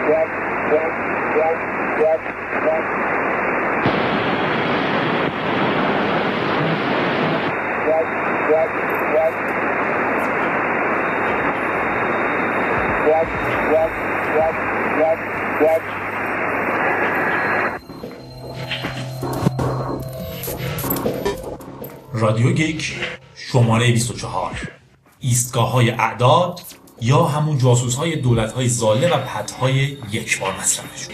رادیو گیک شماره 24 ایستگاه‌های اعداد یا همون جاسوس‌های دولت‌های ضاله و پدهای یکبار مصرفشون.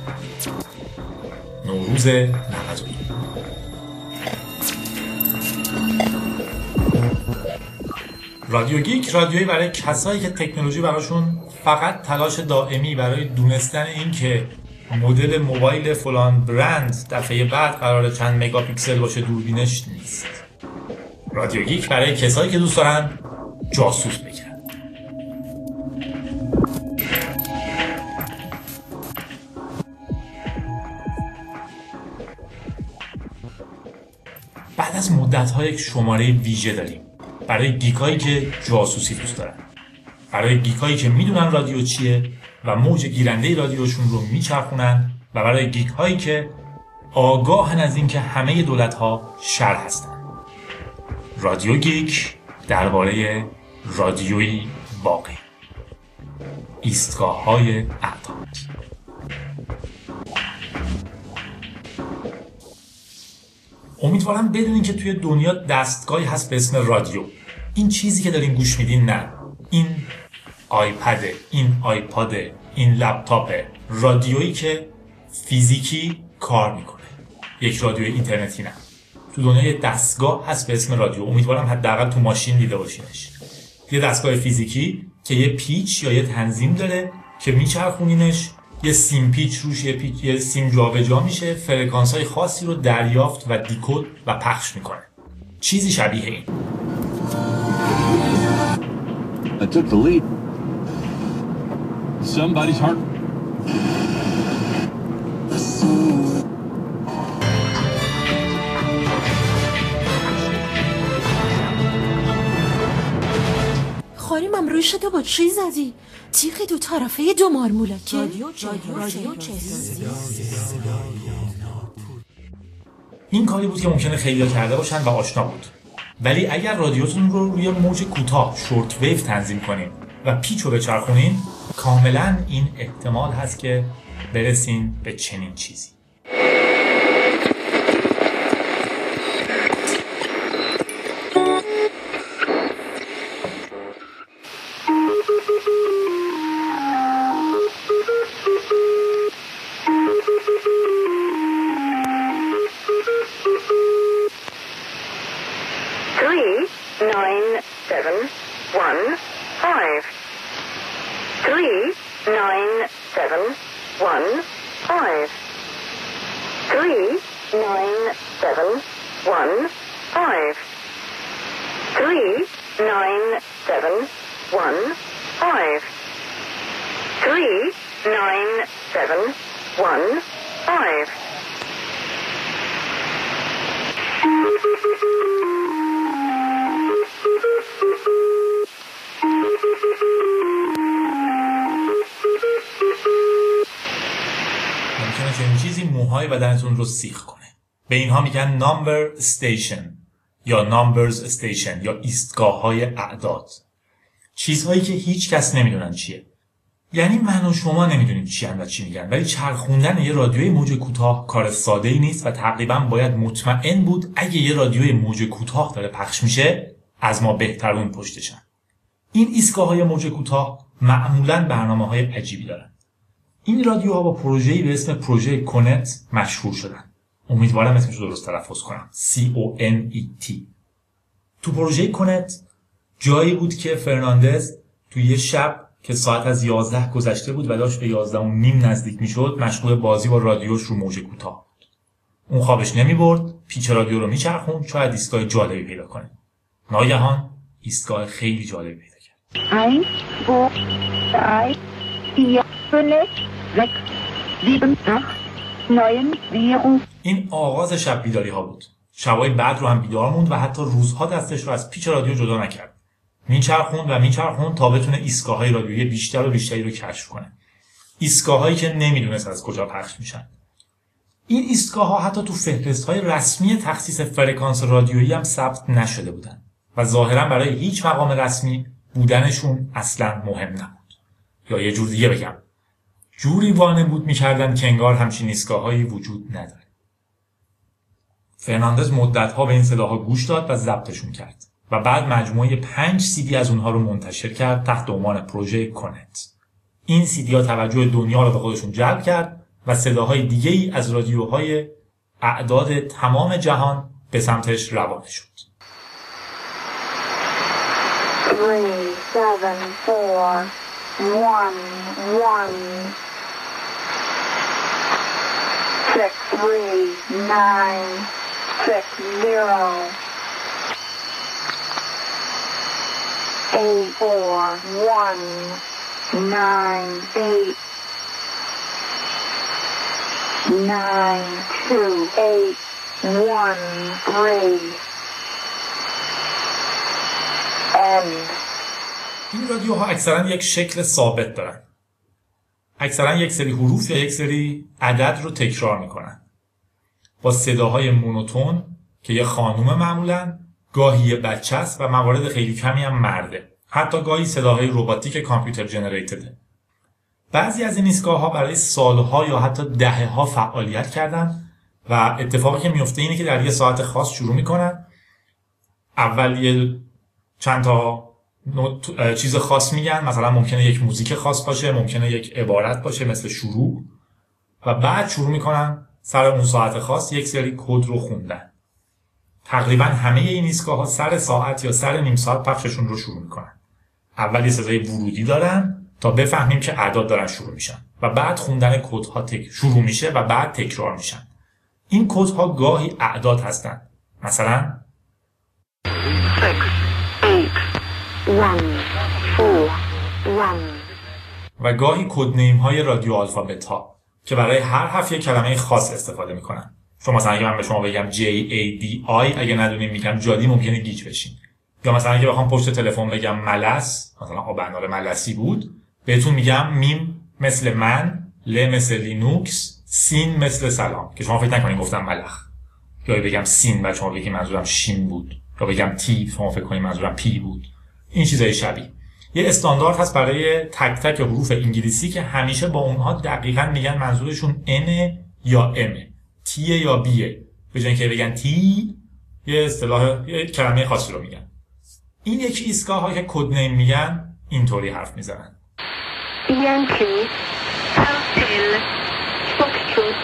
نوروز 92. رادیو گیک رادیویی برای کسایی که تکنولوژی براشون فقط تلاش دائمی برای دونستن این که مدل موبایل فلان برند دفعه بعد قراره چند مگاپیکسل باشه دوربینش نیست. رادیو گیک برای کسایی که دوست دارن جاسوس بگیرن. بعد از مدت‌ها یک شماره ویژه داریم برای گیکایی که جاسوسی دوست دارن، برای گیکایی که میدونن رادیو چیه و موج گیرنده رادیوشون رو میچرخونن و برای گیکایی که آگاهن از این که همه دولت‌ها شر هستن. رادیو گیک درباره رادیویی باقی، ایستگاه‌های اعداد. امیدوارم بدونین که توی دنیا دستگاهی هست به اسم رادیو. این چیزی که دارین گوش میدین نه، این آیپده، این آیپاده، این لپتاپه. رادیویی که فیزیکی کار میکنه، یک رادیوی اینترنتی نه. تو دنیا یه دستگاه هست به اسم رادیو. امیدوارم حداقل تو ماشین دیده باشینش. یه دستگاه فیزیکی که یه پیچ یا یه تنظیم داره که میچرخونینش، یه سیم پیچ روش یه سیم جابجا میشه، فرکانس‌های خاصی رو دریافت و دیکود و پخش میکنه. چیزی شبیه این. I took the lead. Somebody's heart. خانمم روی شده با چی زدی؟ تیغی دو طرفه دو مارمولکه. رادیو چه؟ این کاری بود که ممکنه خیلی‌ها کرده باشن و آشنا بود. ولی اگر رادیوتون رو روی موج کوتاه شورت ویو تنظیم کنین و پیچ رو بچرخونین، کاملا این احتمال هست که برسین به چنین چیزی. ممکنه چنین چیزی موهای بدنتون رو سیخ کنه. به اینها میگن نامبر استیشن یا نامبرز استیشن یا ایستگاه‌های اعداد. چیزهایی که هیچ کس نمیدونن چیه. یعنی من و شما نمیدونیم چی ان و چی میگن، ولی چرخوندن یه رادیوی موج کوتاه کار ساده‌ای نیست و تقریبا باید مطمئن بود اگه یه رادیوی موج کوتاه داره پخش میشه از ما بهترون پشتشن. این ایستگاه‌های موج کوتاه معمولاً برنامه‌های عجیبی دارن. این رادیوها با پروژه‌ای به اسم پروژه کونت مشهور شدن. امیدوارم اسمش رو درست تلفظ کنم. CONET. تو پروژه کونت جایی بود که فرناندز توی یه شب که ساعت از 11 گذشته بود و داشت به 11:30 نزدیک میشد مشغول بازی با رادیوش رو موج کوتاه بود. اون خوابش نمیبرد، پیچ رادیو رو میچرخوند، شاید ایستگاه جالبی پیدا کنه. ناگهان ایستگاه خیلی جالبی پیدا کرد. 1 2 3 4 5 6 7 8 9 10. این آغاز شب بیداری ها بود. شبای بعد رو هم بیدار موند و حتی روزها دستش رو از پیچ رادیو جدا نکرد. میچرخوند تا بتونه ایستگاه‌های رادیویی بیشتر و بیشتری رو کشف کنه. ایستگاهایی که نمیدونست از کجا پخش میشن. این ایستگاه‌ها حتی تو فهرست‌های رسمی تخصیص فرکانس رادیویی هم ثبت نشده بودن و ظاهراً برای هیچ مقام رسمی بودنشون اصلاً مهم نبود. یا یه جور دیگه بگم، جوری وانمود می‌کردن که انگار همچین ایستگاه‌هایی وجود نداره. فرناندز مدت‌ها به این صداها گوش داد و ضبطشون کرد و بعد مجموعه 5 CD از اونها رو منتشر کرد تحت عنوان پروژه کنت. این CD ها توجه دنیا رو به خودشون جلب کرد و صداهای دیگه‌ای از رادیوهای اعداد تمام جهان به سمتش روانه شد. 3, 7, 4, 1, 1, 6, 3, 9, 6, 0, 8, 4, 1, 9, 8, 9, 2, 8, 1, 3, end. این رادیوها اکثرا یک شکل ثابت دارن. اکثرا یک سری حروف یا یک سری عدد رو تکرار میکنن. با صداهای مونوتون که یه خانوم معمولاً، گاهی یه بچه است و موارد خیلی کمی هم مرده. حتی گاهی صداهای رباتیک کامپیوتر جنریتده. بعضی از این ایستگاه‌ها برای سالها یا حتی دهه‌ها فعالیت کردن و اتفاقی که میفته اینه که در یه ساعت خاص شروع میکنن. اول یه چند تا چیز خاص میگن، مثلا ممکنه یک موزیک خاص باشه، ممکنه یک عبارت باشه مثل شروع، و بعد شروع میکنن سر اون ساعت خاص یک سری کد رو خوندن. تقریبا همه این ایستگاه‌ها سر ساعت یا سر نیم ساعت پخششون رو شروع میکنن. اول یه صدای ورودی دارن تا بفهمیم که اعداد دارن شروع میشن و بعد خوندن کدها شروع میشه و بعد تکرار میشن. این کدها گاهی اعداد هستن، مثلا 6, 8, 1, 4, 1. و گاهی کدنیم های رادیو آلفابت ها که برای هر حرف یک کلمه خاص استفاده میکنن. شما مثلا اگه من به شما بگم JADI، اگه ندونیم میگم جادی، ممکنه گیج بشین. یا مثلا اگه بخوام پشت تلفن بگم ملس، مثلا آب انار ملسی بود، بهتون میگم میم مثل من، ل مثل لینوکس، سین مثل سلام، که شما فکر نکنین گفتم ملخ. یا بگم سین بعد شما بگید منظورم شین بود، یا بگم تی شما فکر کنید منظورم پی بود. این چیزای شبیه. یه استاندارد هست برای تک تک حروف انگلیسی که همیشه با اونها دقیقاً میگن منظورشون n یا m، t یا b. به جای اینکه بگن t، یه اصطلاح یه کلمه خاصی رو میگن. این یکی ایستگاه‌ها که کد نیم میگن اینطوری حرف میزنن. Yankee, Hotel, Foxtrot.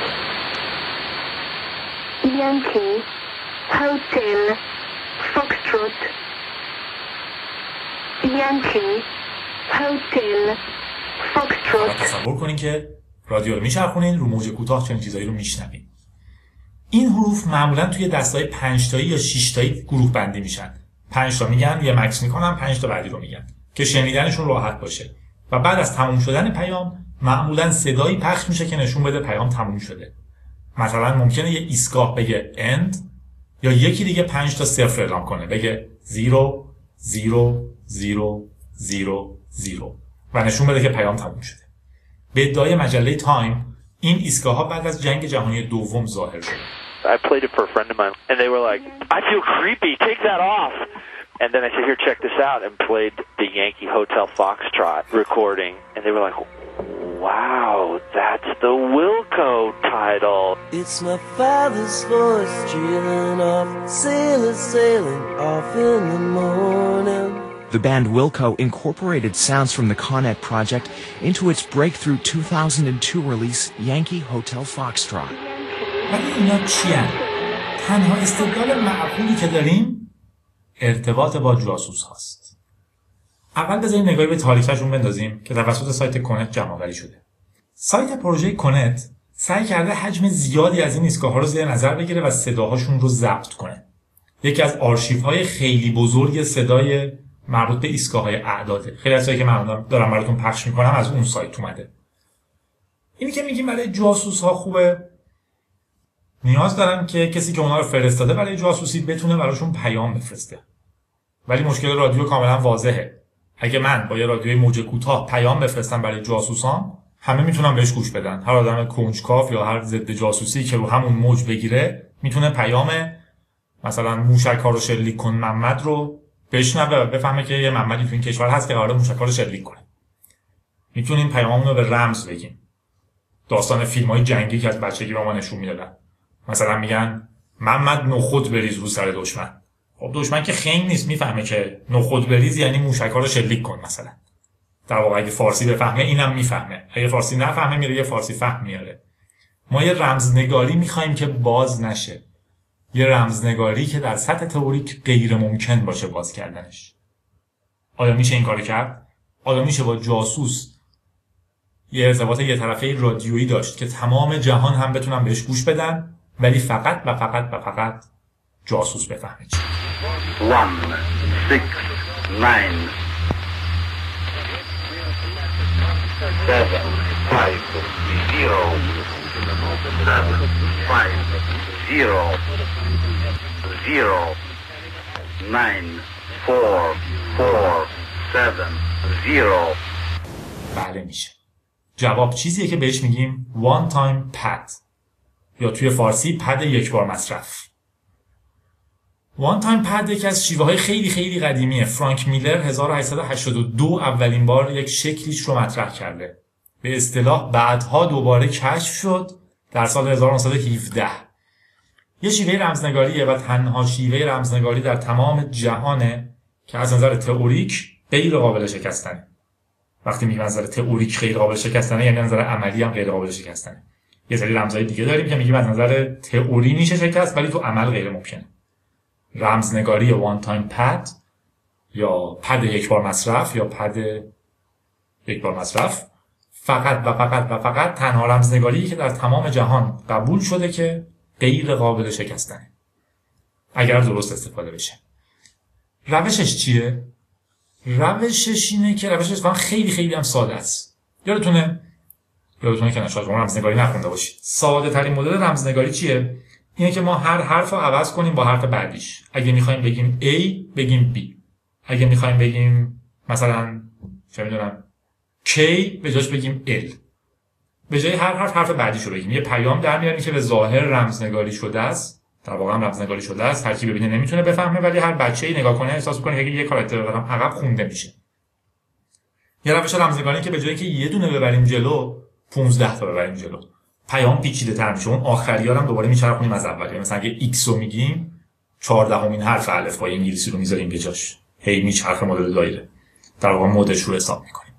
Yankee, Hotel, Foxtrot. Yankee, Hotel, Foxtrot. تصور کنین که رادیو رو میچرخونین، رو موج کوتاه چنین چیزایی رو میشنوین. این حروف معمولا توی دستای 5 تایی یا 6 تایی گروه بندی میشن. 5 تا میگن، یه مکس میکنن، 5 تا بعدی رو میگن که شنیدنشون راحت باشه. و بعد از تموم شدن پیام معمولا صدایی پخش میشه که نشون بده پیام تموم شده. مثلا ممکنه یه ایستگاه بگه end، یا یکی دیگه 5 تا صفر اعلام کنه، بگه 0 0 0 0 0 و نشون بده که پیام تموم شده. به ادعای مجله تایم، این ایستگاه‌ها بعد از جنگ جهانی دوم ظاهر شد. I played it for a friend of mine, and they were like, I feel creepy, take that off. And then I said, here, check this out, and played the Yankee Hotel Foxtrot recording, and they were like, wow, that's the Wilco title. It's my father's voice trailing off, sailors sailing off in the morning. The band Wilco incorporated sounds from the Connet project into its breakthrough 2002 release, Yankee Hotel Foxtrot. ولی اینا چیه؟ تنها استدلال معقولی که داریم ارتباط با جاسوس هاست. اول بذاریم نگاهی به تاریخشون بندازیم که توسط سایت کنت جمع آوری شده. سایت پروژه کنت سعی کرده حجم زیادی از این ایستگاه‌ها رو زیر نظر بگیره و صداهاشون رو ضبط کنه. یکی از آرشیوهای خیلی بزرگ صدای مربوط به ایستگاه‌های اعداده. خیلی از چیزایی که من دارم براتون پخش می‌کنم از اون سایت اومده. اینی که میگیم برای جاسوس‌ها خوبه، نیاز دارن که کسی که اونا رو فرستاده برای جاسوسی بتونه براشون پیام بفرسته. ولی مشکل رادیو کاملا واضحه. اگه من با یه رادیوی موج کوتاه پیام بفرستم برای جاسوسان، همه میتونن بهش گوش بدن. هر آدم کنجکاو یا هر ضد جاسوسی که رو همون موج بگیره میتونه پیام مثلا موشک‌ها رو شلیک کن محمد رو بشنوه و بفهمه که یه محمدی تو این کشور هست که قراره موشک‌ها رو شلیک کنه. میتونیم پیاممون رو به رمز بگیم. داستان فیلم‌های جنگی که از بچگی به ما نشون میدادن. مثلا میگن محمد نخود بریز رو سر دشمن. خب دشمن که خنگ نیست، میفهمه که نخود بریز یعنی موشک‌ها رو شلیک کن مثلا. در واقع اگه فارسی بفهمه اینم میفهمه. اگه فارسی نفهمه میره یه فارسی فهم میاره. ما یه رمزنگاری میخوایم که باز نشه. یه رمزنگاری که در سطح تئوریک غیر ممکن باشه باز کردنش. آیا میشه این کارو کرد؟ آیا میشه با جاسوس یه ارتباط یه طرفه رادیویی داشت که تمام جهان هم بتونن بهش گوش بدن ولی فقط و فقط و فقط جاسوس بفهمه چی؟ 1 6 9 7 5 0 0 9 4 4 7 0. بله میشه. جواب چیزیه که بهش میگیم one time pad یا توی فارسی پد یک بار مصرف. one time pad یکی از شیوه های خیلی خیلی قدیمیه. فرانک میلر 1882 اولین بار یک شکلیش رو مطرح کرده. به اصطلاح بعدها دوباره کشف شد در سال 1917. یه شیوه رمزنگاریه و تنها شیوه رمزنگاری در تمام جهانه که از نظر تئوریک غیر قابل شکستنه. وقتی میگم از نظر تئوریک غیر قابل شکستنه یعنی از نظر عملی هم غیر قابل شکستنه. یه سری رمزهای دیگه داریم که میگیم از نظر تئوری میشه شکست ولی تو عمل غیر ممکنه. رمزنگاری وان تایم پد یا پد یک بار مصرف یا پد یک بار مصرف فقط و فقط و فقط تنها رمزنگاری که در تمام جهان قبول شده که غیر قابل شکستنه اگر درست استفاده بشه. روشش چیه؟ روشش اینه که روشش خیلی خیلی هم ساده است. یادتونه که نشاید شما رمزنگاری نخونده باشید. ساده ترین مدل رمزنگاری چیه؟ اینه که ما هر حرف رو عوض کنیم با حرف بعدیش. اگه میخوایم بگیم A بگیم B. اگه میخوایم بگیم مثلا چه میدونم K به جاش بگیم L. به جای هر حرف بعدیش رو بگیم. یه پیام در میاریم که به ظاهر رمزنگاری شده است. در واقع هم رمزنگاری شده است. هر کی ببینه نمیتونه بفهمه ولی هر بچه‌ای نگاه کنه احساس می‌کنه که یه کاراکتر دارم عقب خونده میشه. یه روش رمزنگاری که به جای که یه دونه ببریم جلو 15 تا ببریم جلو. پیام پیچیده‌تر میشه. اون آخری‌ها هم دوباره میچرخونیم از اول. مثلا اگه X رو میگیم 14مین حرف الفبای انگلیسی رو میذاریم به جاش. هی میچرخه مدل دایره. در واقع مودش رو حساب می‌کنیم.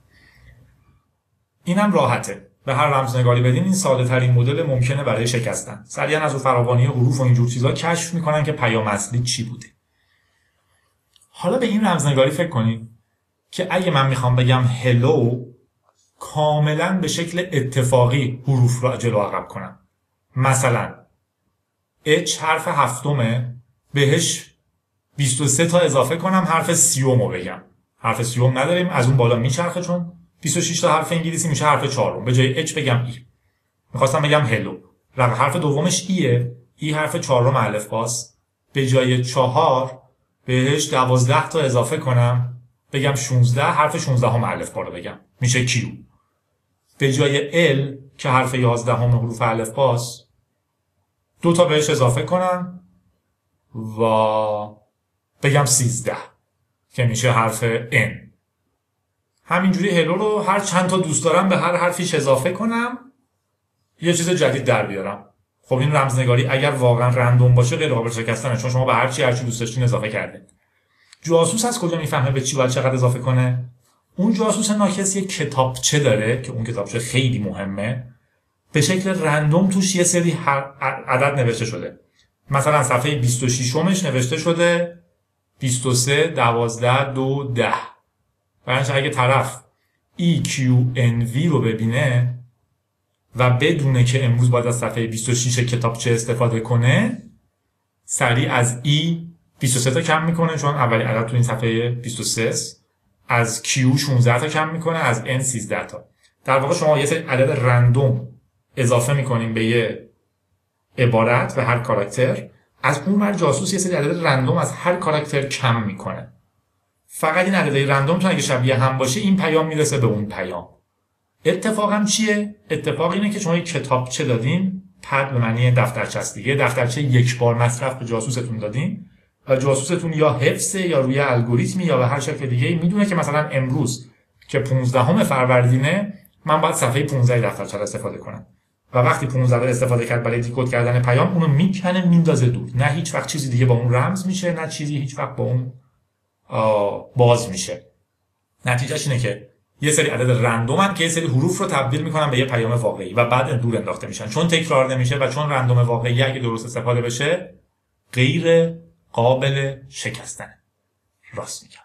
اینم راحته. به هر رمزنگاری بدین این ساده ترین مدل ممکنه برای شکستن. سریعا از فراوانی حروف و اینجور چیزا کشف میکنن که پیام اصلی چی بوده. حالا به این رمزنگاری فکر کنید که اگه من میخوام بگم هلو کاملا به شکل اتفاقی حروف رو جلو عقب کنم. مثلا H حرف هفتمه بهش 23 تا اضافه کنم حرف سیومو بگم. حرف سیوم نداریم از اون بالا میچرخه چون 26 تا حرف انگلیسی میشه حرف چهارم. به جای H بگم E. میخواستم بگم هلو. حرف دومش ایه. ای حرف چهارم الفباست. به جای 4 بهش 12 تا اضافه کنم بگم 16 حرف 16 هم الفبا رو بگم. میشه Q. به جای L که حرف 11 هم حروف الفباست 2 تا بهش اضافه کنم و بگم 13 که میشه حرف N. همینجوری هلو رو هر چند تا دوست دارم به هر حرفیش اضافه کنم یه چیز جدید در بیارم. خب این رمزنگاری اگر واقعا رندوم باشه غیر قابل شکستنه چون شما به هر چی دوست داشتین اضافه کرده. جاسوس از کجا میفهمه به چی باید چقدر اضافه کنه؟ اون جاسوس ناکس یه کتابچه داره که اون کتابچه خیلی مهمه. به شکل رندوم توش یه سری عدد نوشته شده. مثلا صفحه 26 نوشته شده 23 12 2 10. برنش اگه طرف EQNV رو ببینه و بدونه که امروز باید از صفحه 26 کتابچه استفاده کنه سریع از E 23 تا کم میکنه چون اولی عدد تو این صفحه 23 است. از Q 16 تا کم میکنه از N 13 تا. در واقع شما یه سری عدد رندوم اضافه میکنیم به یه عبارت و هر کاراکتر. از اون ور جاسوس یه سری عدد رندوم از هر کاراکتر کم میکنه. فقط این عددهای رندوم تو اگه شبیه هم باشه این پیام میرسه به اون پیام. اتفاقم چیه؟ اتفاق اینه که شما یک کتابچه دادین، پد به معنی دفترچه است دیگه، دفترچه یک بار مصرف به جاسوستون دادین و جاسوستون یا حفظه یا روی الگوریتمی یا به هر شکل دیگه میدونه که مثلا امروز که 15 فروردینه من باید صفحه 15 دفترچه رو استفاده کنم و وقتی 15 رو استفاده کرد برای دیکود کردن پیام اونو میکنه میندازه دور، نه هیچ وقت چیزی دیگه با اون رمز میشه، نه چیزی هیچ وقت با اون باز میشه. نتیجهش اینه که یه سری عدد رندومن که یه سری حروف رو تبدیل میکنن به یه پیام واقعی و بعد دور انداخته میشن. چون تکرار نمیشه و چون رندوم واقعی اگه درست استفاده بشه غیر قابل شکستنه. راست میگم.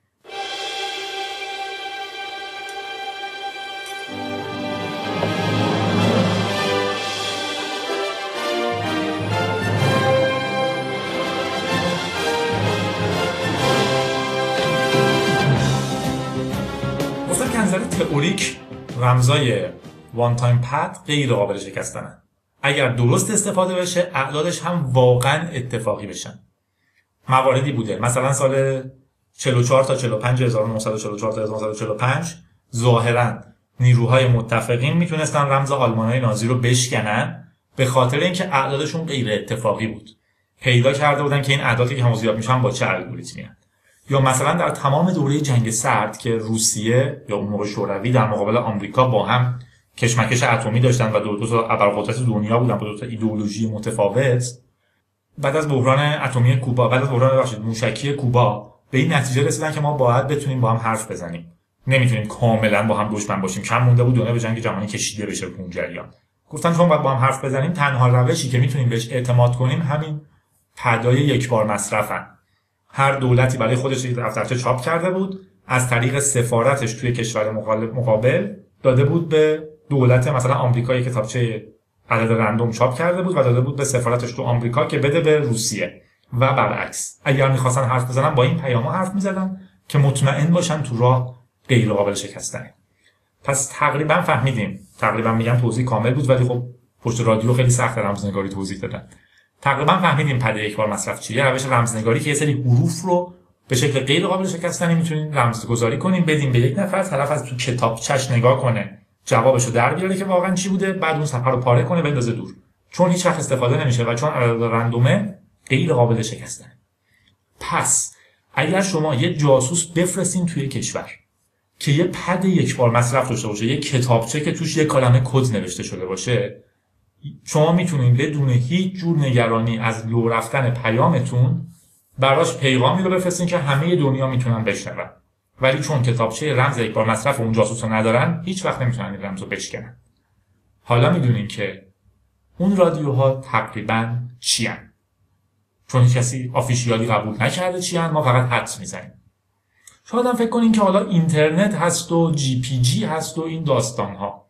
از نظر تئوریک رمزای وان تایم پد غیر قابل شکستنن. اگر درست استفاده بشه اعدادش هم واقعا اتفاقی بشن. مواردی بوده مثلا سال 44 تا 45 1944 تا 1945 ظاهرا نیروهای متفقین میتونستن رمز آلمانای نازی رو بشکنن به خاطر اینکه اعدادشون غیر اتفاقی بود. پیدا کرده بودن که این اعدادی که همزیاد میشن با چه الگوریتمی هستن. یا مثلا در تمام دوره جنگ سرد که روسیه یا اون موقع شوروی در مقابل آمریکا با هم کشمکش اتمی داشتن و دو تا ابرقدرت دنیا بودن با دو تا ایدئولوژی متفاوت، بعد از بحران اتمی کوبا، بعد از بحران موشکی کوبا به این نتیجه رسیدن که ما باید بتونیم با هم حرف بزنیم، نمیتونیم کاملا با هم دشمن باشیم. کم مونده بود دنیا به جنگ جهانی کشیده بشه اون جریان. گفتن چون باید با هم حرف بزنیم تنها روشی که میتونیم بهش اعتماد کنیم همین پدای یک بار مصرفن. هر دولتی برای خودش یک دفترچه چاپ کرده بود، از طریق سفارتش توی کشور مقابل داده بود به دولت مثلا آمریکا یک کتابچه عدد رندوم چاپ کرده بود و داده بود به سفارتش تو آمریکا که بده به روسیه و برعکس. اگر می‌خواستن حرف بزنن با این پیام‌ها حرف می‌زدن که مطمئن باشن تو راه غیر قابل شکستنه. پس تقریبا فهمیدیم، تقریبا میگم توضیح کامل بود ولی خب پشت رادیو خیلی سخت رمزنگاری توضیح دادن. تقریبا فهمیدیم پد یک بار مصرف چیه، روش رمزنگاری که یه سری حروف رو به شکل غیر قابل شکستنی میتونین رمزگذاری کنین، بدین به یک نفر، طرف از تو کتابچش نگاه کنه، جوابشو در بیاره که واقعا چی بوده، بعد اون صفحه رو پاره کنه بندازه دور. چون هیچ وقت استفاده نمیشه و چون عدد رندومه غیر قابل شکستنه. پس اگر شما یه جاسوس بفرستین توی کشور که یه پد یک بار مصرف داشته باشه، یه کتابچه که توش یه کلمه کد نوشته شده باشه، شما میتونید بدون هیچ جور نگرانی از لو رفتن پیامتون براش پیغامی رو بفرستین که همه دنیا میتونن بشنون. ولی چون کتابچه رمز یک بار مصرف اون جاسوس رو ندارن هیچ وقت نمیتونن این رمز رو بشکنن. حالا میدونین که اون رادیوها تقریبا چی هن؟ چون هیچ کسی آفیشیالی قبول نکرده چی هن، ما فقط حدس میزنیم. شاید هم فکر کنین که حالا اینترنت هست و جی پی جی هست و این داستان ها.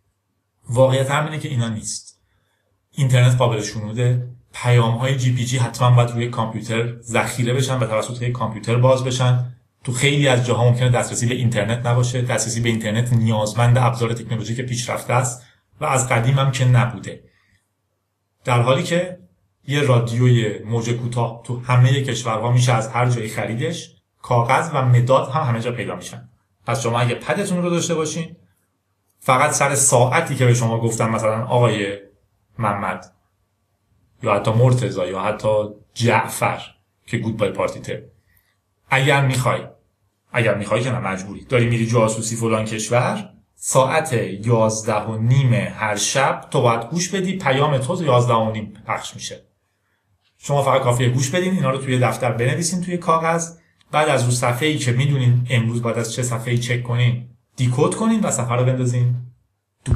واقعیت هم اینه که اینا نیست. اینترنت قابل شنوده، پیام های جی پی جی حتما باید روی کامپیوتر ذخیره بشن و توسط یک کامپیوتر باز بشن. تو خیلی از جاها ممکنه دسترسی به اینترنت نباشه. دسترسی به اینترنت نیازمند ابزار تکنولوژیک پیشرفته است و از قدیم هم که نبوده. در حالی که یه رادیوی موج کوتاه تو همه کشورها میشه از هر جایی خریدش، کاغذ و مداد هم همه جا پیدا میشن. پس شما اگه پدتون رو داشته باشین، فقط سر ساعتی که به شما گفتم مثلا آقای محمد یا حتی مرتضی یا حتی جعفر که گودبای پارتیته، اگر میخوای که نه مجبوری داری میری جاسوسی فلان کشور، ساعت 11:30 هر شب تو باید گوش بدی، پیام تو 11:30 پخش میشه. شما فقط کافیه گوش بدین، اینا رو توی دفتر بنویسین توی کاغذ، بعد از اون صفحه‌ای که میدونین امروز باید از چه صفحه‌ای چک کنین دیکود کنین و صفحه رو بندازین دور.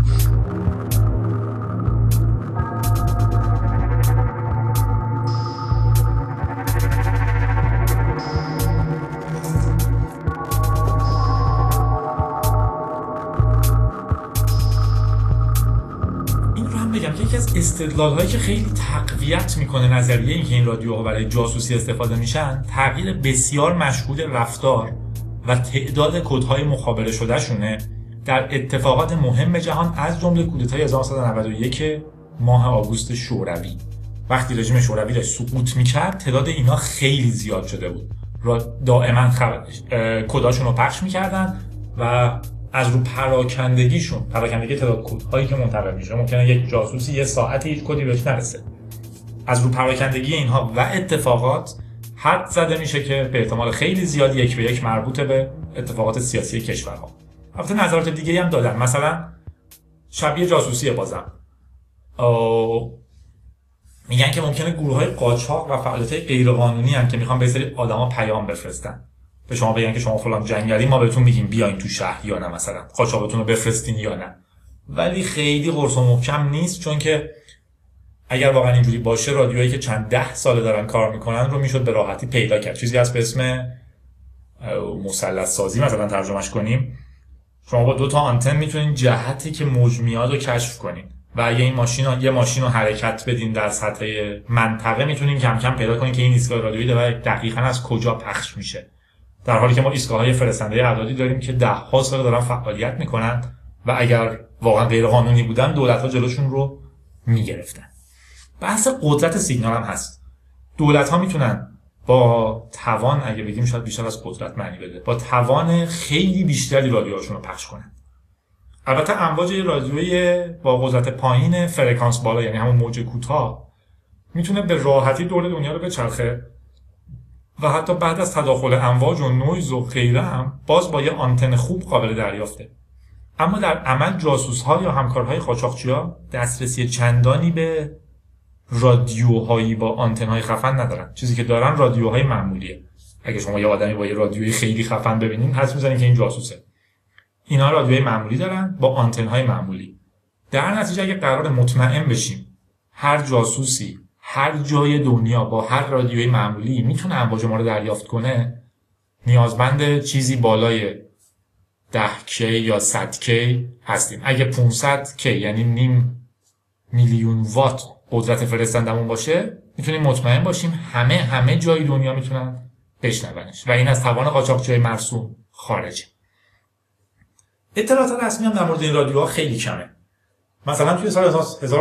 یکی از استدلال‌هایی که خیلی تقویت میکنه نظریه این که این رادیوها برای جاسوسی استفاده میشن، تغییر بسیار مشهود رفتار و تعداد کدهای مخابره شده شونه در اتفاقات مهم جهان، از جمله کودتای 1991 ماه آگوست شوروی. وقتی رژیم شوروی داشت سقوط میکرد تعداد اینا خیلی زیاد شده بود. دائما کداشون رو پخش میکردن و از رو پراکندگی تعداد کدهایی که منتقل میشه، ممکنه یک جاسوسی یه ساعتی هیچ کدی بهش نرسه، از رو پراکندگی اینها و اتفاقات حد زده میشه که به احتمال خیلی زیاد یک به یک مربوط به اتفاقات سیاسی کشورها. البته نظرات دیگه هم دادن، مثلا شبیه جاسوسی بازم میگن که ممکنه گروه‌های قاچاق و فعالیت‌های غیرقانونی هم که میخوان به سری آدما پیام بفرستن، به شما بگن که شما فلان جنگلی، ما بهتون میگیم بیاین تو شهر یا نه، مثلا قاچاقتون رو بفرستین یا نه. ولی خیلی قرص و محکم نیست، چون که اگر واقعا اینجوری باشه رادیوهایی که چند 10 ساله دارن کار میکنن رو میشد به راحتی پیدا کرد. چیزی هست به اسم مثلث سازی مثلا ترجمهش کنیم، شما با 2 تا آنتن میتونین جهتی که موج میاد رو کشف کنین و اگه این یه ماشین رو حرکت بدین در سطح منطقه میتونین کم کم پیدا کنین که این ایستگاه رادیویی دقیقاً از کجا پخش میشه، در حالی که ما ایستگاه‌های فرستنده اعدادی داریم که 10 سال دارن فعالیت میکنن و اگر واقعا غیر قانونی بودن دولت‌ها جلوشون رو میگرفتن. بحث قدرت سیگنال هم هست. دولت‌ها میتونن با توان، اگه بگیم شاید بیشتر از قدرت معنی بده، با توان خیلی بیشتری رادیوهاشون رو پخش کنن. البته امواج رادیویی با قدرت پایین فرکانس بالا، یعنی همون موج کوتاه، میتونه به راحتی دور دنیا رو بچرخه و حتی بعد از تداخل امواج و نویز و غیره هم باز با یه آنتن خوب قابل دریافته. اما در عمل جاسوس‌ها یا همکارهای قاچاقچی‌ها دسترسی چندانی به رادیوهایی با آنتن‌های خفن ندارن. چیزی که دارن رادیوهای معمولیه. اگه شما یه آدمی با یه رادیوی خیلی خفن ببینین حدس می‌زنین که این جاسوسه. اینا رادیوهای معمولی دارن با آنتن‌های معمولی. در نتیجه اگه قرار مطمئن بشیم هر جاسوسی هر جای دنیا با هر رادیوی معمولی میتونه امواج ما رو دریافت کنه، نیازمند چیزی بالای 10K یا 100K هستیم. اگه 500K یعنی نیم میلیون وات قدرت فرستندمون باشه، میتونیم مطمئن باشیم همه جای دنیا میتونن بشنونش و این از توان قاچاقچی‌های مرسوم خارجه. اطلاعات رسمی هم در مورد این رادیوها خیلی کمه. مثلا توی سال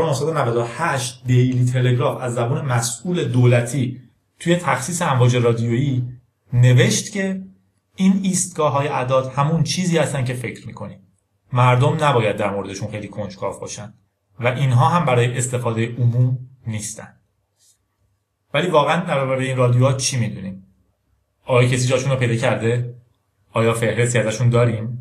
1998 دیلی تلگراف از زبان مسئول دولتی توی تخصیص امواج رادیویی نوشت که این ایستگاه‌های اعداد همون چیزی هستن که فکر می‌کنیم. مردم نباید در موردشون خیلی کنجکاو باشن و اینها هم برای استفاده عموم نیستن. ولی واقعا درباره این رادیوها چی می‌دونیم؟ آیا کسی جاشون رو پیدا کرده؟ آیا فهرستی ازشون داریم؟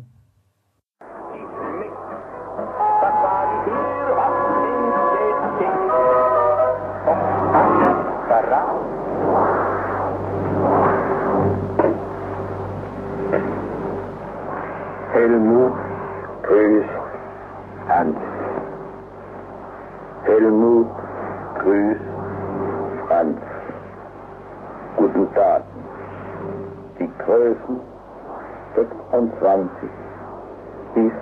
Helmut grüßt Hans. Helmut grüßt Franz. Guten Tag. Die Größen 26 bis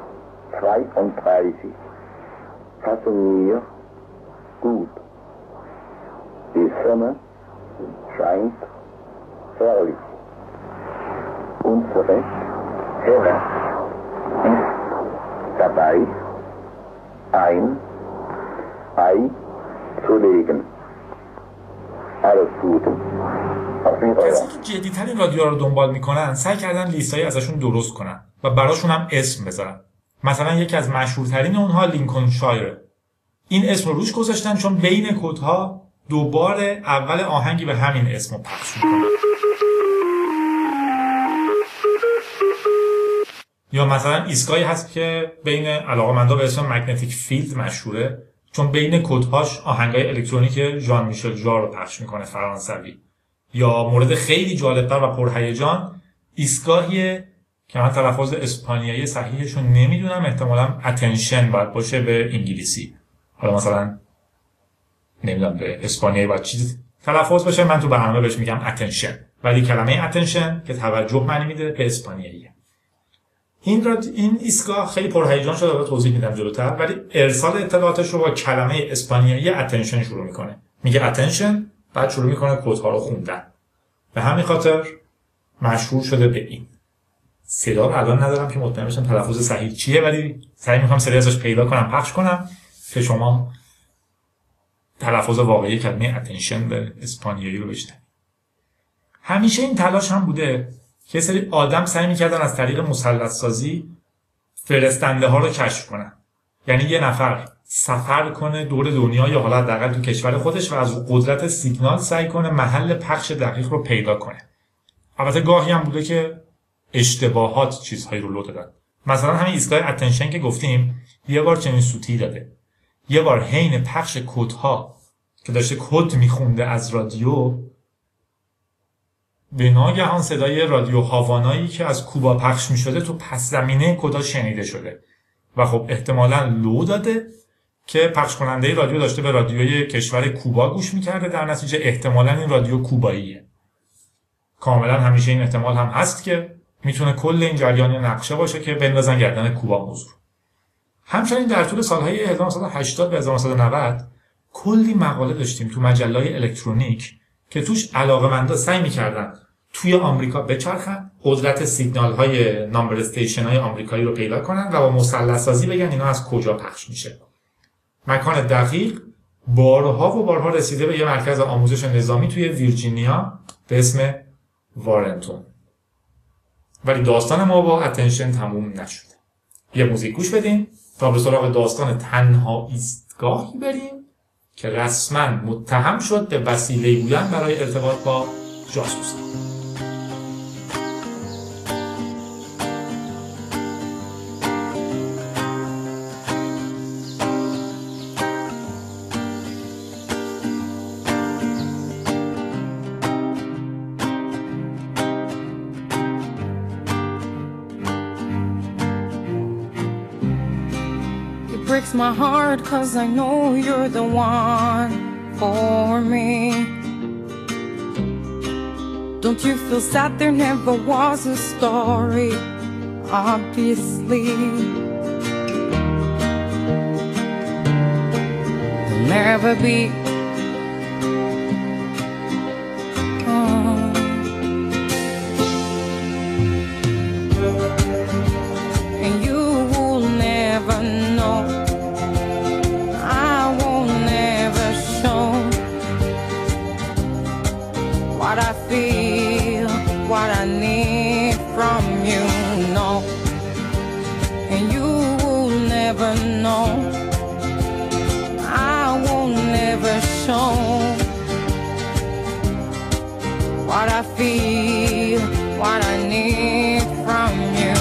32 passen mir gut. Die Sonne scheint herrlich. Unsere Herr ist dabei, ein Ei zu legen. Alles Gute. کسی که جدی‌تر این رادیوها رو دنبال میکنن سعی کردن لیستایی ازشون درست کنن و براشون هم اسم بذارن. مثلا یکی از مشهورترین اونها لینکلنشایر. این اسم رو روش گذاشتن چون بین کدها دوبار اول آهنگی به همین اسم رو پخش میکنن. یا مثلا ایستگاهی هست که بین علاقه‌مندا به اسم مگنتیک فیلد مشهوره چون بین کدهاش آهنگای الکترونیک ژان میشل ژار رو پخش میکنه، فرانسوی. یا مورد خیلی جالبتر و پرهیجان ایستگاهیه که من تلفظ اسپانیایی صحیحش رو نمیدونم، احتمالاً اتنشن باید باشه به انگلیسی. حالا مثلا نمیدونم به اسپانیایی باید چیز تلفظ باشه، من تو برنامه بهش میگم اتنشن، ولی کلمه اتنشن که توجه معنی میده به اسپانیاییه. این ایستگاه خیلی پرهیجان شده، رو توضیح میدم جلوتر، ولی ارسال اطلاعاتش رو با کلمه اسپانیایی اتنشن شروع میکنه. میگه اتنشن، بعد شروع میکنه کدها رو خوندن. به همین خاطر مشهور شده به این. صدا رو الان ندارم که مطمئن بشم تلفظ صحیح چیه، ولی سعی میکنم سری ازش پیدا کنم پخش کنم که شما تلفظ واقعی کلمه اتنشن به اسپانیایی رو بشنوید. همیشه این تلاش هم بوده که سری آدم سعی میکردن از طریق مثلث سازی فرستنده ها رو کشف کنن. یعنی یه نفر سفر کنه دور دنیا یا حالا حداقل تو کشور خودش و از قدرت سیگنال سعی کنه محل پخش دقیق رو پیدا کنه. البته گاهی هم بوده که اشتباهات چیزهایی رو لو دادن. مثلا همین ایستگاه اتنشن که گفتیم یه بار چنین سوتی داده. یه بار حین پخش کدها که داشته کد میخونده از رادیو، به ناگهان صدای رادیو هاوانایی که از کوبا پخش میشده تو پس زمینه کدها شنیده شده و خب احتمالاً لو داده که پخش کننده رادیو داشته به رادیوی کشور کوبا گوش میکرده، در نتیجه احتمالاً این رادیو کوباییه. کاملا همیشه این احتمال هم هست که میتونه کل این جریان نقشه باشه که بندازن گردن کوبا موضوع. همچنین در طول سالهای 1980 به 1990 کلی مقاله داشتیم تو مجله‌های الکترونیک که توش علاقه‌مندا سعی می‌کردن توی آمریکا بچرخن، قدرت سیگنال‌های نامبر استیشن‌های آمریکایی رو پیدا کنن و با مثلث‌سازی بگن اینا از کجا پخش میشه. مکان دقیق بارها و بارها رسیده به یه مرکز آموزش نظامی توی ویرجینیا به اسم وارنتون. ولی داستان ما با اتنشن تموم نشده. یه موزیک گوش بدیم تا به سراغ داستان تنها ایستگاهی بریم که رسما متهم شد به وسیله بودن برای ارتباط با جاسوسان. Breaks my heart 'cause I know you're the one for me. Don't you feel sad there never was a story? Obviously there'll never be. And you will never know. What I feel, what I need from you, no. And you will never know. I will never show what I feel, what I need from you.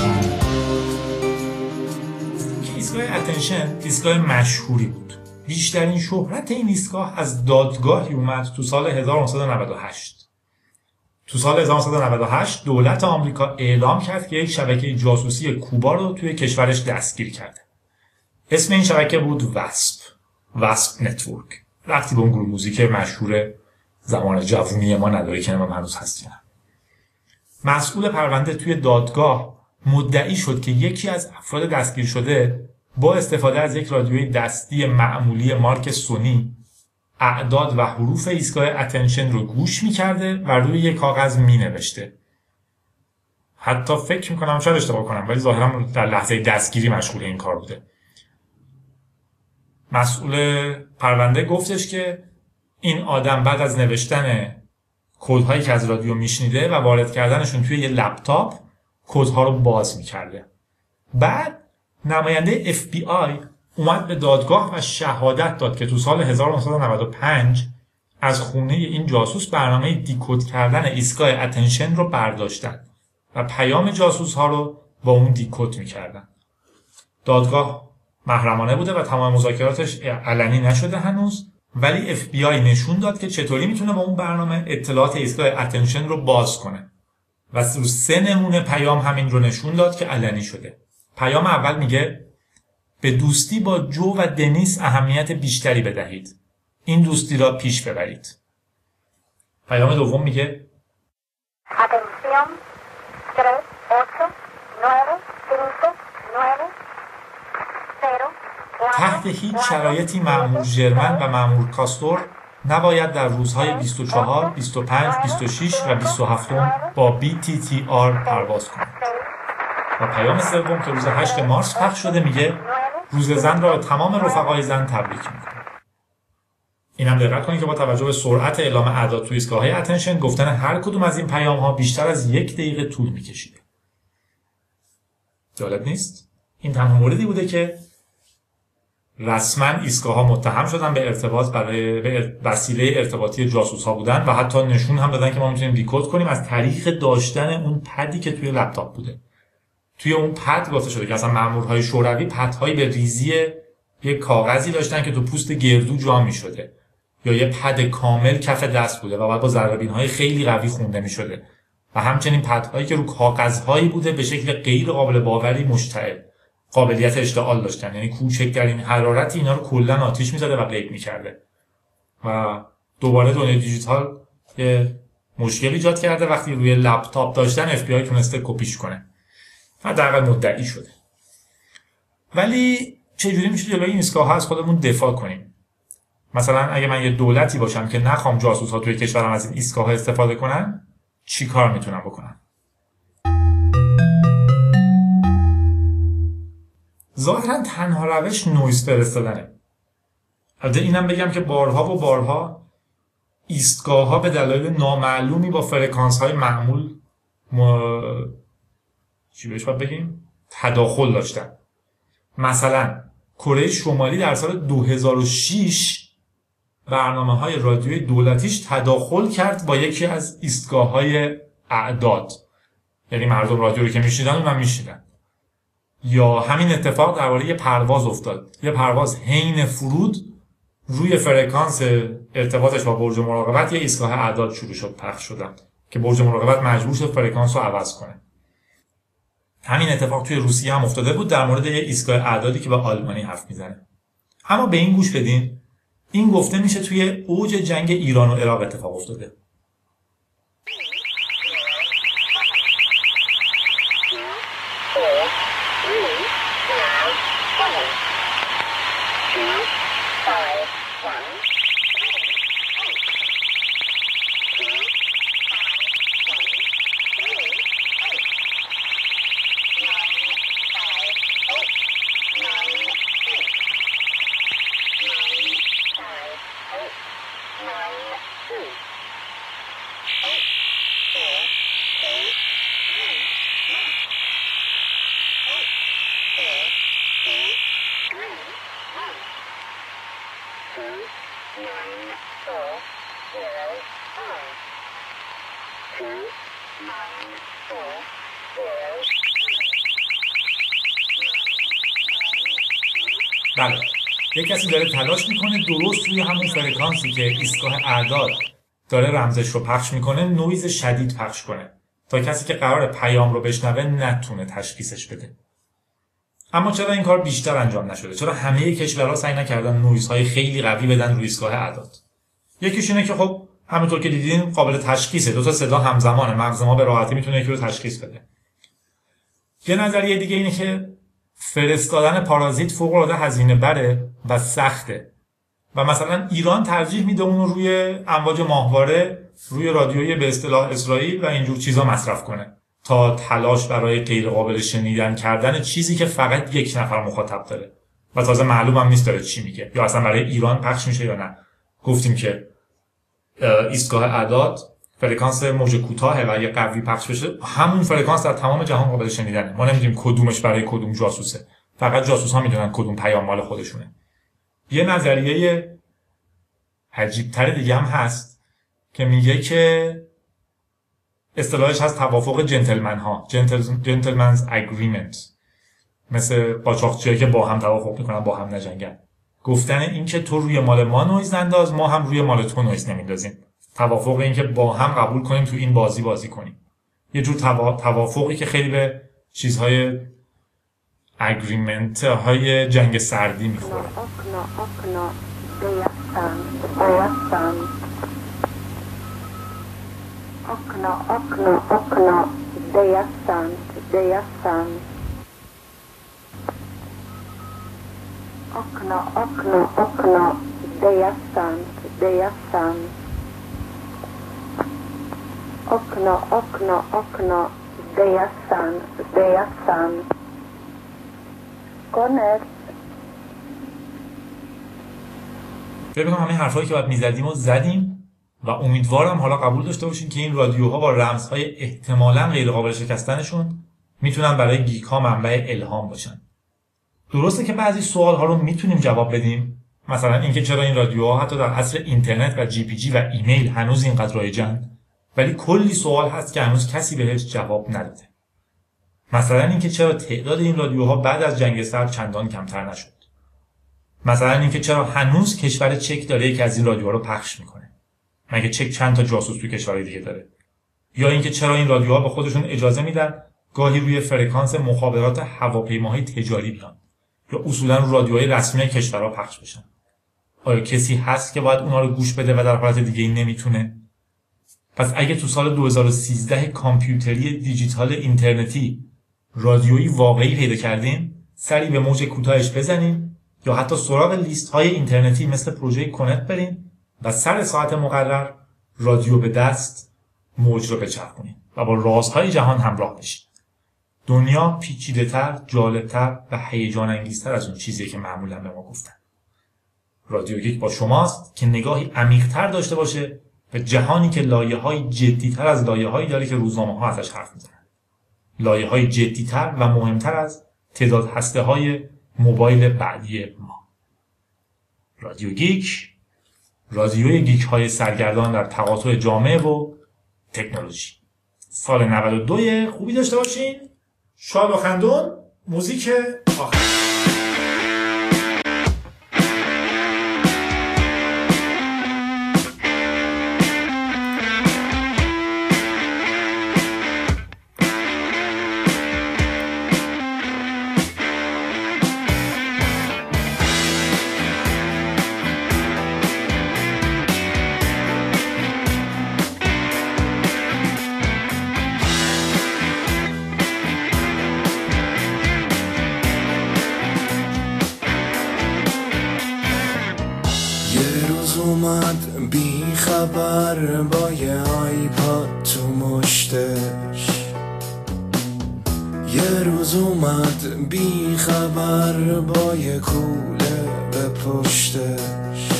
ایستگاه اتنشن ایستگاه مشهوری بود. بیشترین شهرت این ایستگاه از دادگاهی اومد تو سال 1998. تو سال 1998 دولت آمریکا اعلام کرد که یک شبکه جاسوسی کوبا رو توی کشورش دستگیر کرده. اسم این شبکه بود واسپ نتورک. ربطی به اون گروه موزیک مشهور زمان جوونی ما نداره که من هنوز هستیم. مسئول پرونده توی دادگاه مدعی شد که یکی از افراد دستگیر شده با استفاده از یک رادیوی دستی معمولی مارک سونی اعداد و حروف ایستگاه اتنشن رو گوش می‌کرده و روی یک کاغذ می‌نوشته. حتی فکر می‌کنم شاید اشتباه کنم ولی ظاهراً در لحظه دستگیری مشغول این کار بوده. مسئول پرونده گفتش که این آدم بعد از نوشتن کدهایی که از رادیو میشنیده و وارد کردنشون توی یه لپتاپ کدها رو باز می‌کرده. بعد نماینده FBI اومد به دادگاه و شهادت داد که تو سال 1995 از خونه این جاسوس برنامه دیکود کردن ایستگاه اتنشن رو برداشتن و پیام جاسوس ها رو با اون دیکود میکردن. دادگاه محرمانه بوده و تمام مذاکراتش علنی نشده هنوز، ولی FBI نشون داد که چطوری میتونه با اون برنامه اطلاعات ایستگاه اتنشن رو باز کنه و رو 3 نمونه پیام همین رو نشون داد که علنی شده. پیام اول میگه به دوستی با جو و دنیس اهمیت بیشتری بدهید. این دوستی را پیش ببرید. پیام دوم میگه Atención 3895590. تحت هیچ شرایطی مأمور ژرمن و مأمور کاستور نباید در روزهای 24, 25, 26 و 27 با BTTR پرواز کنند. و پیام سوم که روز 8 مارس پخش شده میگه روز زن را به تمام رفقای زن تبریک میکنه. اینم دقت کنید که با توجه به سرعت اعلام اعداد توی ایستگاه‌های اتنشن گفتن هر کدوم از این پیام‌ها بیشتر از 1 دقیقه طول میکشیده. جالب نیست؟ این تنها موردی بوده که رسما ایستگاه‌ها متهم شدن به ارتباط به وسیله ارتباطی جاسوس‌ها بودن و حتی نشون هم دادن که ما میتونیم دیکد کنیم از طریق داشتن اون پدی که توی لپتاپ بوده. توی اون پد گفته شده که اصلا مأمورهای شوروی پدهایی به ریزی یک کاغذی داشتن که تو پوست گردو جا می‌شده یا یه پد کامل کف دست بوده و بعد با ذره‌بین‌های خیلی قوی خونده می‌شده و همچنین پدهایی که رو کاغذهایی بوده به شکل غیر قابل باوری مشتعل، قابلیت اشتعال داشتن، یعنی کوچکترین حرارتی اینا رو کلا آتیش می‌زده و غیب می‌کرده. و دوباره دنیای دیجیتال یه مشکل ایجاد کرده وقتی روی لپتاپ داشتن FBI تونسته کپیش کنه. حداقل مدعی شده. ولی چجوری میشه جلوی این ایستگاه‌ها از خودمون دفاع کنیم؟ مثلا اگه من یه دولتی باشم که نخوام جاسوس‌ها توی کشورم از این ایستگاه‌ها استفاده کنن، چی کار میتونم بکنم؟ ظاهراً تنها روش نویز فرستادنه. البته اینم بگم که بارها و بارها ایستگاه‌ها به دلایل نامعلومی با فرکانس‌های معمول چی بهش باید بگیم؟ تداخل داشتن. مثلا کره شمالی در سال 2006 برنامه‌های رادیویی دولتیش تداخل کرد با یکی از ایستگاه‌های اعداد. یعنی مردم رادیو رو که میشنیدن اونم میشنیدن. یا همین اتفاق درباره یه پرواز افتاد. یه پرواز حین فرود روی فرکانس ارتباطش با برج مراقبت یه ایستگاه اعداد شروع شد پخش شدن که برج مراقبت مجبور شد فرکانس رو عوض کنه. همین اتفاق توی روسیه هم افتاده بود در مورد یه ایستگاه اعدادی که به آلمانی حرف میزنه. اما به این گوش بدین، این گفته میشه توی اوج جنگ ایران و عراق اتفاق افتاده. بله، یک کسی داره تلاش میکنه درست روی همون فرکانسی که ایستگاه اعداد داره رمزش رو پخش میکنه نویز شدید پخش کنه تا کسی که قرار پیام رو بشنوه نتونه تشخیصش بده. اما چرا این کار بیشتر انجام نشده؟ چرا همه کشورها سعی نکردن نویزهای خیلی قوی بدن روی ایستگاه اعداد؟ یکیش اینه که خب همونطور که دیدین قابل تشخیصه، دو تا صدا همزمانه، مغز ما به راحتی میتونه یکی رو تشخیص بده. یه نظریه دیگه اینه که فرستادن پارازیت فوق‌العاده هزینه بره و سخته و مثلا ایران ترجیح میده اون رو روی امواج ماهواره روی رادیویی به اصطلاح اسرائیل و اینجور چیزا مصرف کنه تا تلاش برای غیر قابل شنیدن کردن چیزی که فقط یک نفر مخاطب داره و تازه معلوم هم نیست داره چی میگه یا اصلا برای ایران پخش میشه یا نه. گفتیم که ایستگاه اعداد فرکانس موج کوتاهه و اگه قوی پخش بشه همون فرکانس در تمام جهان قابل شنیدنه. ما نمیدونیم کدومش برای کدوم جاسوسه، فقط جاسوس‌ها میدونن کدوم پیام مال خودشونه. یه نظریه عجیب‌تر دیگه هم هست که میگه که اصطلاحش هست توافق جنتلمن ها، جنتلمنز اگریمنت، مثل قاچاقچیایی که با هم توافق میکنن با هم نجنگن. گفتن این که تو روی مال ما نویز انداز، ما هم روی مال تو نویز نمیندازیم. توافق این که با هم قبول کنیم تو این بازی کنیم. یه جور توافقی که خیلی به چیزهای اگریمنت های جنگ سردی میخوره. فکر می‌کنم همین حرفایی که باید می‌زدیم و زدیم و امیدوارم حالا قبول داشته باشین که این رادیوها با رمزهای احتمالاً غیر قابل شکستنشون میتونن برای گیک‌ها منبع الهام باشن. درسته که بعضی سوال‌ها رو میتونیم جواب بدیم، مثلا اینکه چرا این رادیوها حتی در عصر اینترنت و جی پی جی و ایمیل هنوز اینقدر رایجن، ولی کلی سوال هست که هنوز کسی بهش جواب نداده. مثلا اینکه چرا تعداد این رادیوها بعد از جنگ سرد چندان کمتر نشد. مثلا اینکه چرا هنوز کشور چک داره یکی از این رادیوها رو پخش میکنه. مگه چک چند تا جاسوس تو کشورهای دیگه داره؟ یا اینکه چرا این رادیوها به خودشون اجازه میدن گاهی روی فرکانس مخابرات هواپیماهای تجاری بیان یا اصولا رو رادیوهای رسمی کشورها پخش بشن؟ آیا کسی هست که باید اونا رو گوش بده و در حالت دیگه این نمیتونه؟ پس اگه تو سال 2013 کامپیوتری دیجیتال اینترنتی رادیویی واقعی پیدا کردیم، سری به موج کوتاهش بزنیم یا حتی سراغ لیست های اینترنتی مثل پروژه کنت بریم و سر ساعت مقرر رادیو به دست موج رو بچرخونیم و با رازهای جهان همراه بشیم. دنیا پیچیده‌تر، جالبتر و هیجان انگیزتر از اون چیزیه که معمولا به ما گفتن. رادیو گیک با شماست که نگاهی عمیق‌تر داشته باشه به جهانی که لایه‌های جدی‌تر از لایه‌هایی داره که روزنامه‌ها ازش حرف میزنن. لایه‌های جدی‌تر و مهمتر از تعداد هسته‌های موبایل بعدی ما. رادیو گیک، رادیوی گیک‌های سرگردان در تقاطع جامعه و تکنولوژی. سال 92 خوبی داشته باشین. شاد و خندون. موزیک آخر. اومد بی خبر با یه آیپاد تو مشتش، یه روز اومد بی خبر با یه کوله به پشتش.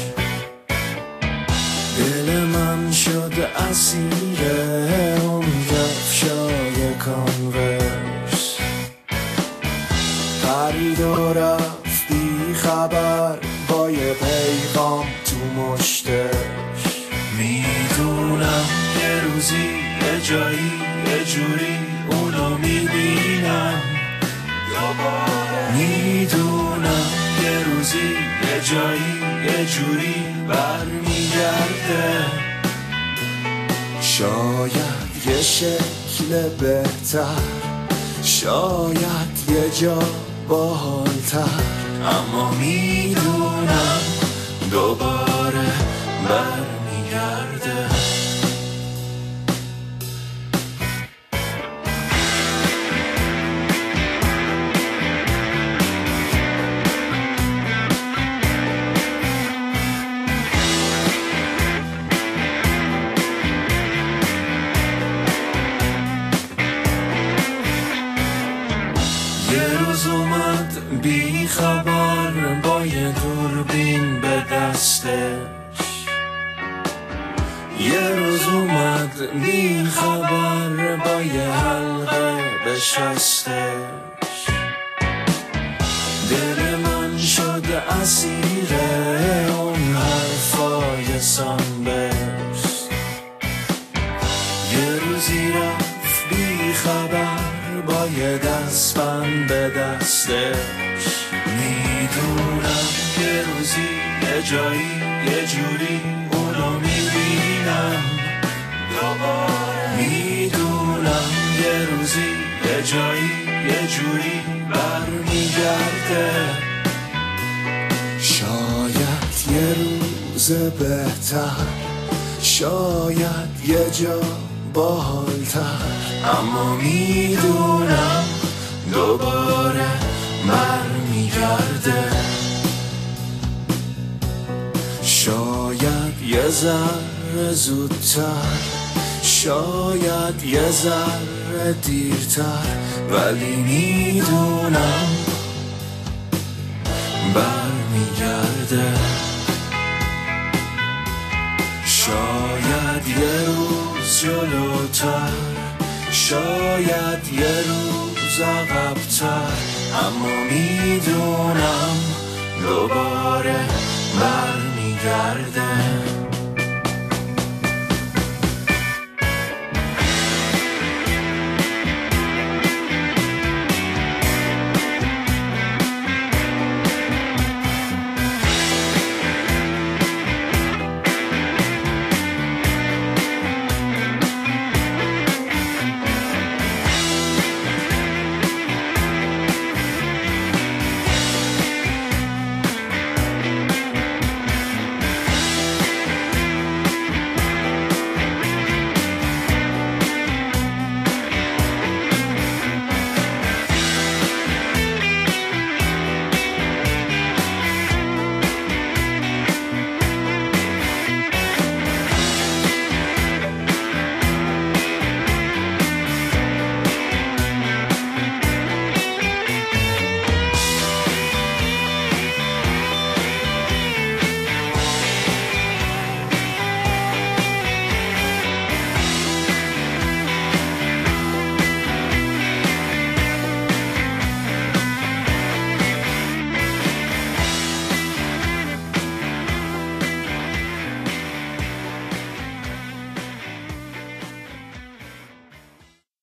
دل من شد اسیر اون کفشای کانورس، پرید و رفت بی خبر با یه پیغام تو مشتش. میدونم یه روزی یه جایی یه جوری اونو میبینم دوباره. میدونم یه روزی یه جایی یه جوری برمیگرده. شاید یه شکل بهتر، شاید یه جا باحال‌تر، اما میدونم دوباره برمیگرده. یه روز اومد بی خبر با یه دوربین به دستش، یه روز اومد بی خبر با یه حلقه به شستش. دل من شد اسیر اون حرفای سانبرس. یه روزی رفت بی خبر با یه دستبند به دستش. میدونم یه روزی یه جایی یه جوری اونو میبینم دوباره. میدونم یه روزی یه جایی یه جوری برمیگرده. شاید یه روز بهتر، شاید یه جا باحال‌تر، اما میدونم دوباره برمیگرده. شاید یه ذره زودتر، شاید یه ذره دیرتر، ولی میدونم برمیگرده. شاید یه روز جلوتر، شاید یه روز عقب‌تر، اما میدونم دوباره برمیگرده.